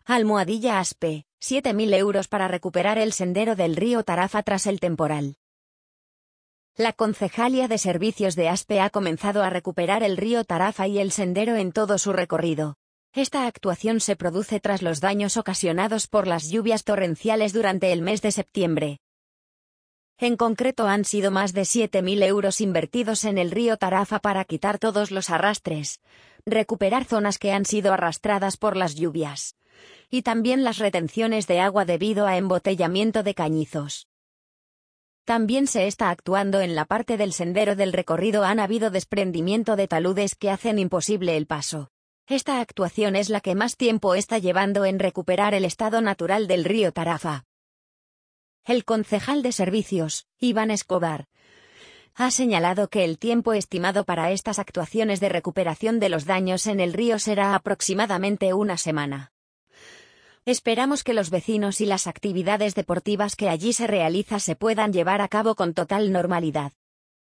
Almohadilla Aspe, 7.000 euros para recuperar el sendero del río Tarafa tras el temporal. La Concejalía de Servicios de Aspe ha comenzado a recuperar el río Tarafa y el sendero en todo su recorrido. Esta actuación se produce tras los daños ocasionados por las lluvias torrenciales durante el mes de septiembre. En concreto han sido más de 7.000 euros invertidos en el río Tarafa para quitar todos los arrastres, recuperar zonas que han sido arrastradas por las lluvias, y también las retenciones de agua debido a embotellamiento de cañizos. También se está actuando en la parte del sendero del recorrido. Han habido desprendimiento de taludes que hacen imposible el paso. Esta actuación es la que más tiempo está llevando en recuperar el estado natural del río Tarafa. El concejal de Servicios, Iván Escobar, ha señalado que el tiempo estimado para estas actuaciones de recuperación de los daños en el río será aproximadamente una semana. Esperamos que los vecinos y las actividades deportivas que allí se realizan se puedan llevar a cabo con total normalidad.